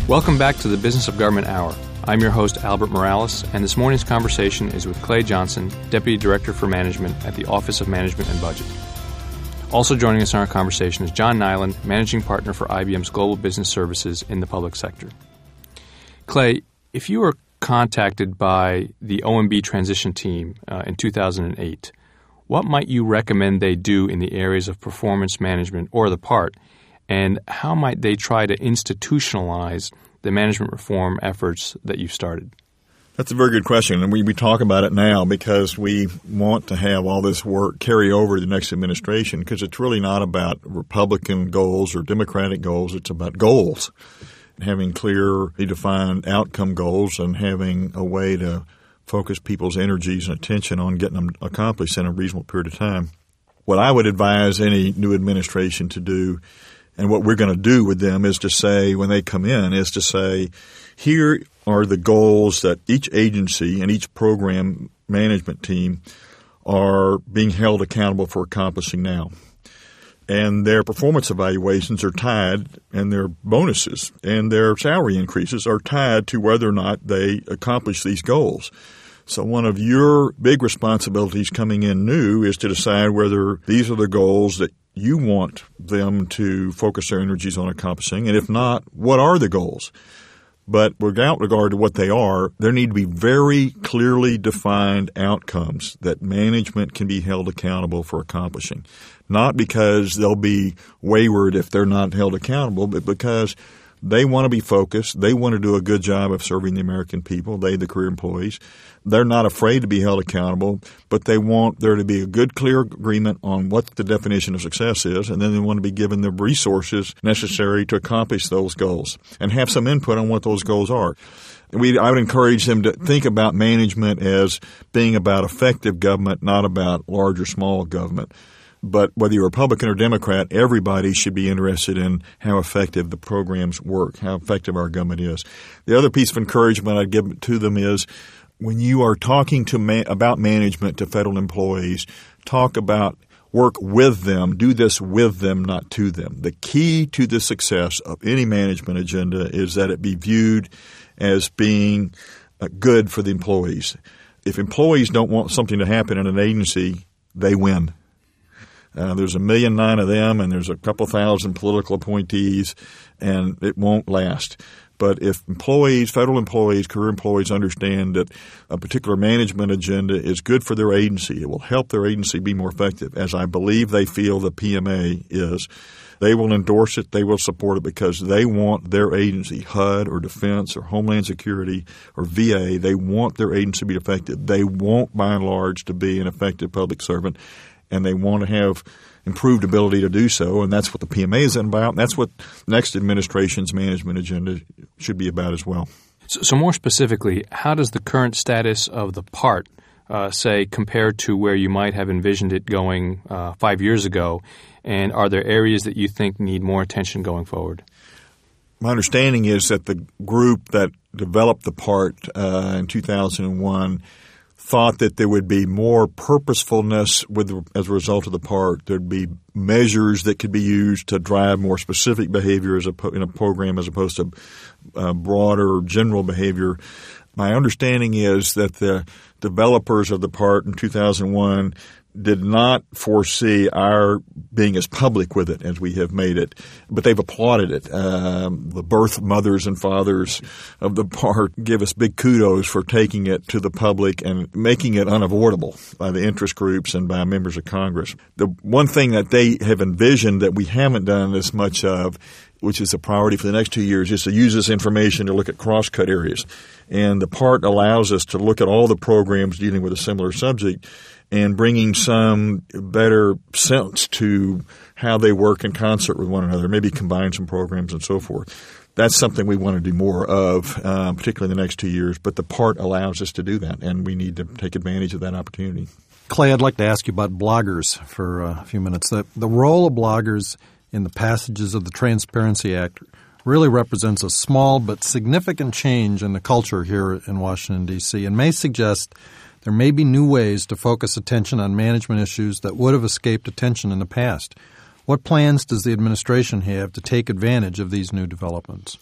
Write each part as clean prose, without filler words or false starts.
Welcome back to the Business of Government Hour. I'm your host, Albert Morales, and this morning's conversation is with Clay Johnson, Deputy Director for Management at the Office of Management and Budget. Also joining us in our conversation is John Nyland, Managing Partner for IBM's Global Business Services in the public sector. Clay, if you were contacted by the OMB transition team in 2008, what might you recommend they do in the areas of performance management or the PART, and how might they try to institutionalize the management reform efforts that you've started? That's a very good question, and we talk about it now because we want to have all this work carry over to the next administration, because it's really not about Republican goals or Democratic goals. It's about goals, having clearly defined outcome goals and having a way to focus people's energies and attention on getting them accomplished in a reasonable period of time. What I would advise any new administration to do, and what we're going to do with them, is to say, when they come in, is to say, here are the goals that each agency and each program management team are being held accountable for accomplishing now. And their performance evaluations are tied, and their bonuses and their salary increases are tied to whether or not they accomplish these goals. So one of your big responsibilities coming in new is to decide whether these are the goals that you want them to focus their energies on accomplishing, and if not, what are the goals? But without regard to what they are, there need to be very clearly defined outcomes that management can be held accountable for accomplishing. Not because they'll be wayward if they're not held accountable, but because they want to be focused. They want to do a good job of serving the American people, the career employees. They're not afraid to be held accountable, but they want there to be a good, clear agreement on what the definition of success is, and then they want to be given the resources necessary to accomplish those goals and have some input on what those goals are. I would encourage them to think about management as being about effective government, not about large or small government. But whether you're Republican or Democrat, everybody should be interested in how effective the programs work, how effective our government is. The other piece of encouragement I'd give to them is when you are talking about management to federal employees, talk about work with them, do this with them, not to them. The key to the success of any management agenda is that it be viewed as being good for the employees. If employees don't want something to happen in an agency, they win. There's 1.9 million of them, and there's a couple thousand political appointees, and it won't last. But if employees, federal employees, career employees understand that a particular management agenda is good for their agency, it will help their agency be more effective, as I believe they feel the PMA is, they will endorse it, they will support it because they want their agency, HUD or Defense or Homeland Security or VA, they want their agency to be effective. They want, by and large, to be an effective public servant, and they want to have improved ability to do so, and that's what the PMA is about, and that's what next administration's management agenda should be about as well. So more specifically, how does the current status of the PART, say, compared to where you might have envisioned it going 5 years ago, and are there areas that you think need more attention going forward? My understanding is that the group that developed the PART in 2001 thought that there would be more purposefulness as a result of the PART. There'd be measures that could be used to drive more specific behavior in a program as opposed to broader general behavior. My understanding is that the developers of the PART in 2001 did not foresee our being as public with it as we have made it, but they've applauded it. The birth mothers and fathers of the PART give us big kudos for taking it to the public and making it unavoidable by the interest groups and by members of Congress. The one thing that they have envisioned that we haven't done as much of, which is a priority for the next 2 years, is to use this information to look at cross-cut areas. And the PART allows us to look at all the programs dealing with a similar subject and bringing some better sense to how they work in concert with one another, maybe combine some programs and so forth. That's something we want to do more of, particularly in the next 2 years. But the PART allows us to do that, and we need to take advantage of that opportunity. Clay, I'd like to ask you about bloggers for a few minutes. The role of bloggers in the passages of the Transparency Act really represents a small but significant change in the culture here in Washington, D.C., and may suggest there may be new ways to focus attention on management issues that would have escaped attention in the past. What plans does the administration have to take advantage of these new developments?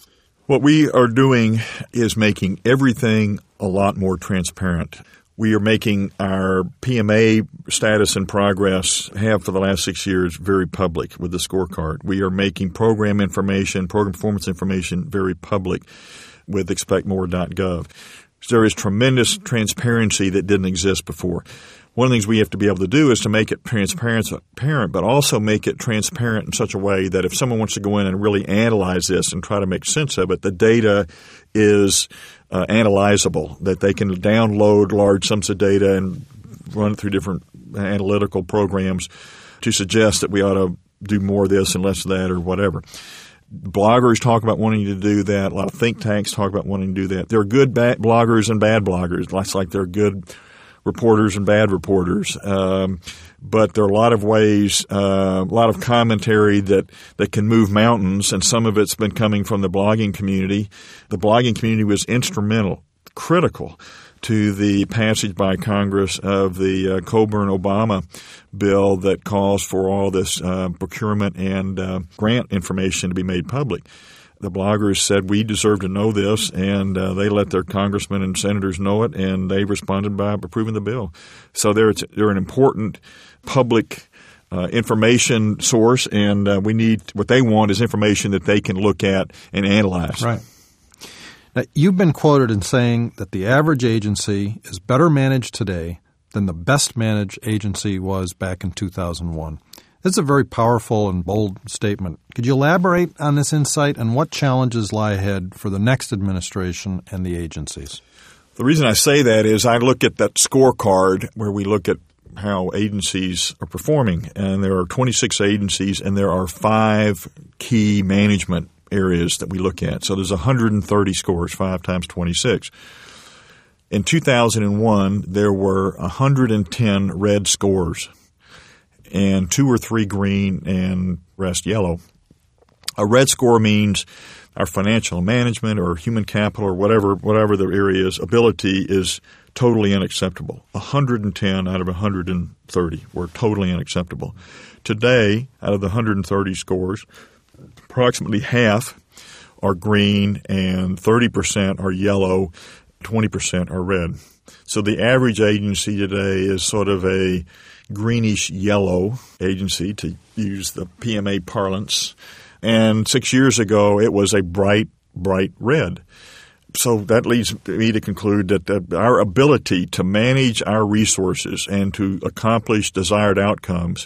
What we are doing is making everything a lot more transparent. We are making our PMA status and progress, have for the last 6 years, very public with the scorecard. We are making program performance information very public with expectmore.gov. There is tremendous transparency that didn't exist before. One of the things we have to be able to do is to make it transparent, but also make it transparent in such a way that if someone wants to go in and really analyze this and try to make sense of it, the data is analyzable, that they can download large sums of data and run it through different analytical programs to suggest that we ought to do more of this and less of that or whatever. Bloggers talk about wanting to do that. A lot of think tanks talk about wanting to do that. There are good bloggers and bad bloggers. It's like there are good reporters and bad reporters. But there are a lot of ways, a lot of commentary that can move mountains, and some of it's been coming from the blogging community. The blogging community was instrumental, critical to the passage by Congress of the Coburn-Obama bill that calls for all this procurement and grant information to be made public. The bloggers said, we deserve to know this, and they let their congressmen and senators know it, and they responded by approving the bill. So they're an important public information source, and what they want is information that they can look at and analyze. Right. Now, you've been quoted in saying that the average agency is better managed today than the best managed agency was back in 2001. This is a very powerful and bold statement. Could you elaborate on this insight and what challenges lie ahead for the next administration and the agencies? The reason I say that is I look at that scorecard where we look at how agencies are performing, and there are 26 agencies and there are 5 key management areas that we look at. So there's 130 scores, 5 times 26. In 2001, there were 110 red scores and 2 or 3 green and rest yellow. A red score means our financial management or human capital or whatever the area is, ability is totally unacceptable. 110 out of 130 were totally unacceptable. Today, out of the 130 scores, approximately half are green and 30% are yellow, 20% are red. So the average agency today is sort of a greenish yellow agency, to use the PMA parlance. And 6 years ago, it was a bright red. So that leads me to conclude that our ability to manage our resources and to accomplish desired outcomes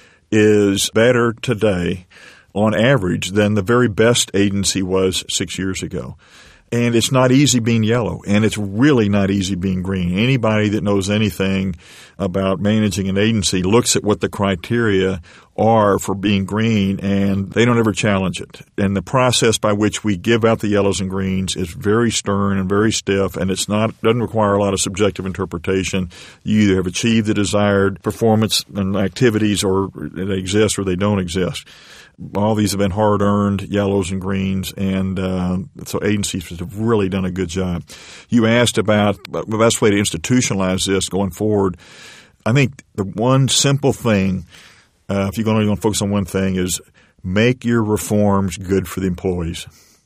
is better today on average than the very best agency was 6 years ago. And it's not easy being yellow, and it's really not easy being green. Anybody that knows anything about managing an agency looks at what the criteria are for being green, and they don't ever challenge it. And the process by which we give out the yellows and greens is very stern and very stiff, and doesn't require a lot of subjective interpretation. You either have achieved the desired performance and activities, or they exist or they don't exist. All these have been hard-earned yellows and greens, and so agencies have really done a good job. You asked about the best way to institutionalize this going forward. I think the one simple thing, if you're going to focus on one thing, is make your reforms good for the employees.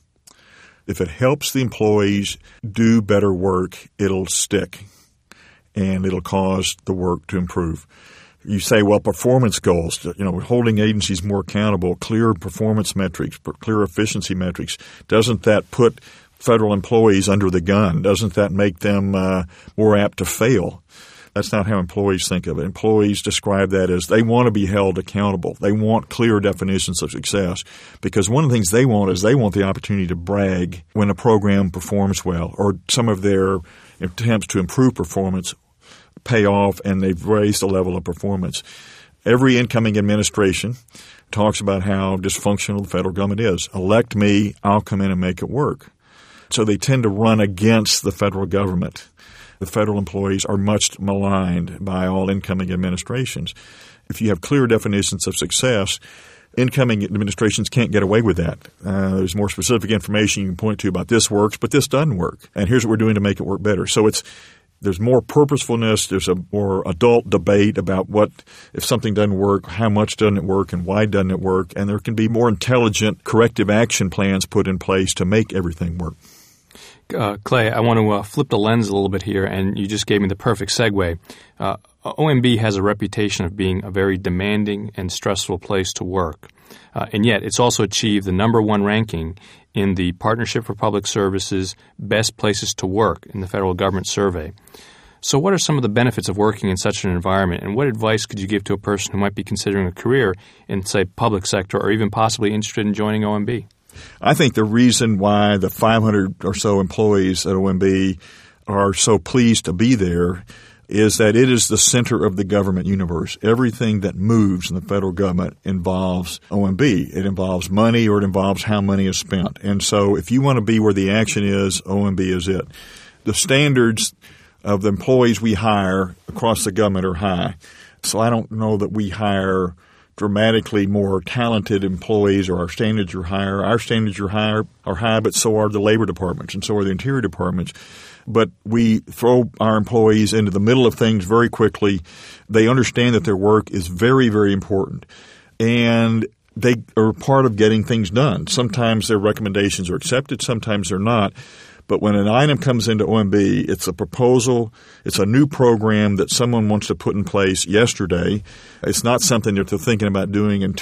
If it helps the employees do better work, it'll stick, and it'll cause the work to improve. You say, well, performance goals, holding agencies more accountable, clear performance metrics, clear efficiency metrics. Doesn't that put federal employees under the gun? Doesn't that make them more apt to fail? That's not how employees think of it. Employees describe that as they want to be held accountable. They want clear definitions of success, because one of the things they want is they want the opportunity to brag when a program performs well, or some of their attempts to improve performance pay off and they've raised the level of performance. Every incoming administration talks about how dysfunctional the federal government is. Elect me, I'll come in and make it work. So they tend to run against the federal government. The federal employees are much maligned by all incoming administrations. If you have clear definitions of success, incoming administrations can't get away with that. There's more specific information you can point to about this works, but this doesn't work. And here's what we're doing to make it work better. So There's more purposefulness. There's a more adult debate about what, if something doesn't work, how much doesn't it work and why doesn't it work. And there can be more intelligent corrective action plans put in place to make everything work. Clay, I want to flip the lens a little bit here, and you just gave me the perfect segue. OMB has a reputation of being a very demanding and stressful place to work, and yet it's also achieved the #1 ranking in the Partnership for Public Services Best Places to Work in the federal government survey. So what are some of the benefits of working in such an environment, and what advice could you give to a person who might be considering a career in, say, public sector or even possibly interested in joining OMB? I think the reason why the 500 or so employees at OMB are so pleased to be there is that it is the center of the government universe. Everything that moves in the federal government involves OMB. It involves money or it involves how money is spent. And so if you want to be where the action is, OMB is it. The standards of the employees we hire across the government are high. So I don't know that we hire dramatically more talented employees or our standards are higher. Our standards are high, but so are the labor departments and so are the interior departments. But we throw our employees into the middle of things very quickly. They understand that their work is very, very important. And they are part of getting things done. Sometimes their recommendations are accepted, sometimes they're not. But when an item comes into OMB, it's a proposal, it's a new program that someone wants to put in place yesterday. It's not something that they're thinking about doing in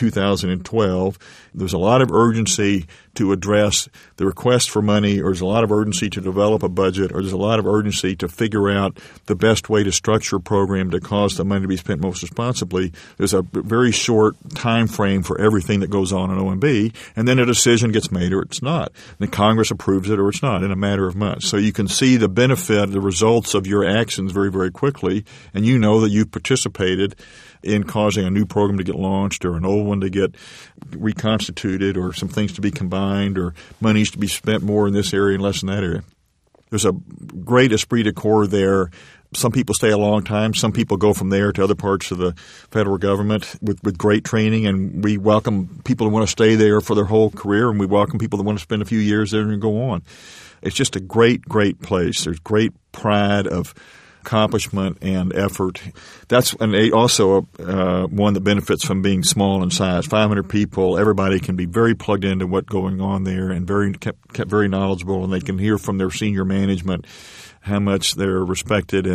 2012. There's a lot of urgency to address the request for money, or there's a lot of urgency to develop a budget, or there's a lot of urgency to figure out the best way to structure a program to cause the money to be spent most responsibly. There's a very short time frame for everything that goes on in OMB, and then a decision gets made or it's not. And Congress approves it or it's not in a matter of months. So you can see the benefit, the results of your actions very, very quickly, and you know that you've participated in causing a new program to get launched or an old one to get reconstituted or some things to be combined or monies to be spent more in this area and less in that area. There's a great esprit de corps there. Some people stay a long time. Some people go from there to other parts of the federal government with great training, and we welcome people who want to stay there for their whole career, and we welcome people that want to spend a few years there and go on. It's just a great, great place. There's great pride of accomplishment and effort. That's also one that benefits from being small in size. 500 people, everybody can be very plugged into what's going on there and kept very knowledgeable, and they can hear from their senior management how much they're respected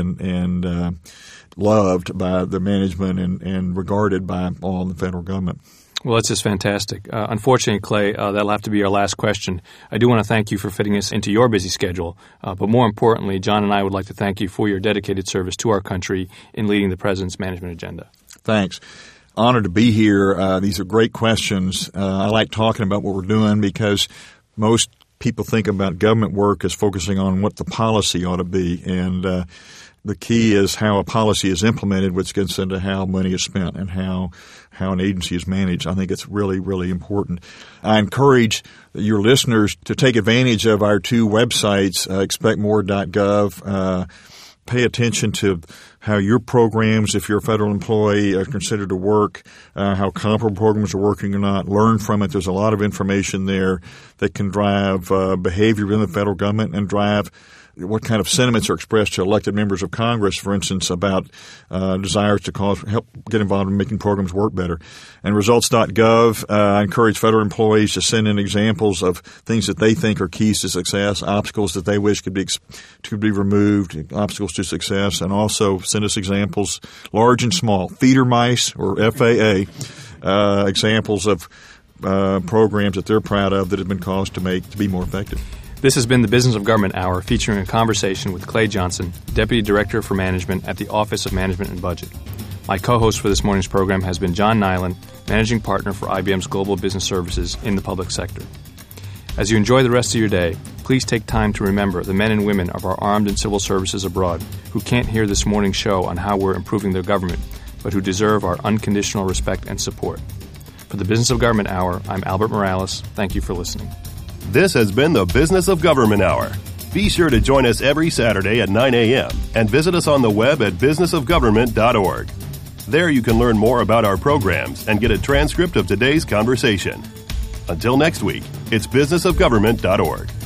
and loved by the management and regarded by all in the federal government. Well, that's just fantastic. Unfortunately, Clay, that'll have to be our last question. I do want to thank you for fitting us into your busy schedule. But more importantly, John and I would like to thank you for your dedicated service to our country in leading the President's management agenda. Thanks. Honored to be here. These are great questions. I like talking about what we're doing because most people think about government work as focusing on what the policy ought to be. And the key is how a policy is implemented, which gets into how money is spent and how an agency is managed. I think it's really, really important. I encourage your listeners to take advantage of our two websites, expectmore.gov. Pay attention to how your programs, if you're a federal employee, are considered to work, how comparable programs are working or not. Learn from it. There's a lot of information there that can drive behavior within the federal government and drive what kind of sentiments are expressed to elected members of Congress, for instance, about desires to help get involved in making programs work better. And results.gov, I encourage federal employees to send in examples of things that they think are keys to success, obstacles that they wish could be removed, obstacles to success, and also send us examples, large and small, feeder mice or FAA, examples of programs that they're proud of that have been caused to be more effective. This has been the Business of Government Hour, featuring a conversation with Clay Johnson, Deputy Director for Management at the Office of Management and Budget. My co-host for this morning's program has been John Nyland, Managing Partner for IBM's Global Business Services in the public sector. As you enjoy the rest of your day, please take time to remember the men and women of our armed and civil services abroad who can't hear this morning's show on how we're improving their government, but who deserve our unconditional respect and support. For the Business of Government Hour, I'm Albert Morales. Thank you for listening. This has been the Business of Government Hour. Be sure to join us every Saturday at 9 a.m. and visit us on the web at businessofgovernment.org. There you can learn more about our programs and get a transcript of today's conversation. Until next week, it's businessofgovernment.org.